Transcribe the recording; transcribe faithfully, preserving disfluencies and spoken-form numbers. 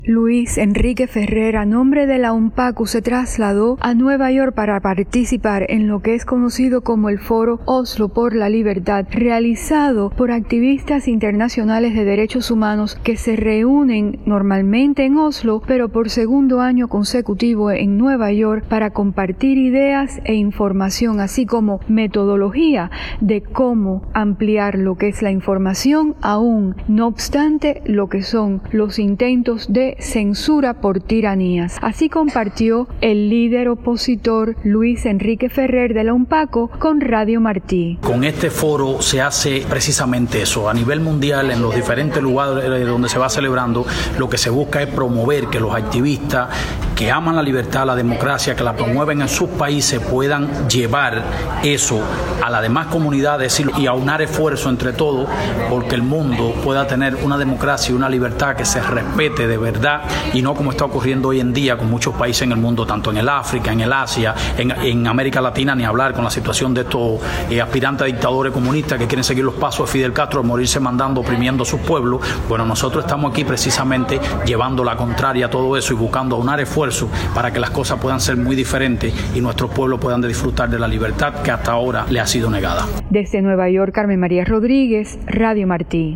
Luis Enrique Ferrer, a nombre de la UNPACU, se trasladó a Nueva York para participar en lo que es conocido como el Foro Oslo por la Libertad, realizado por activistas internacionales de derechos humanos que se reúnen normalmente en Oslo, pero por segundo año consecutivo en Nueva York para compartir ideas e información, así como metodología de cómo ampliar lo que es la información, aún no obstante lo que son los intentos de censura por tiranías. Así compartió el líder opositor Luis Enrique Ferrer de la UNPACU con Radio Martí. Con este foro se hace precisamente eso. A nivel mundial, en los diferentes lugares donde se va celebrando, lo que se busca es promover que los activistas que aman la libertad, la democracia, que la promueven en sus países, puedan llevar eso a las demás comunidades y aunar esfuerzo entre todos porque el mundo pueda tener una democracia y una libertad que se respete de verdad, y no como está ocurriendo hoy en día con muchos países en el mundo, tanto en el África, en el Asia, en, en América Latina, ni hablar con la situación de estos eh, aspirantes a dictadores comunistas que quieren seguir los pasos de Fidel Castro, morirse mandando, oprimiendo a sus pueblos. Bueno, nosotros estamos aquí precisamente llevando la contraria a todo eso y buscando aunar esfuerzos para que las cosas puedan ser muy diferentes y nuestros pueblos puedan disfrutar de la libertad que hasta ahora le ha sido negada. Desde Nueva York, Carmen María Rodríguez, Radio Martí.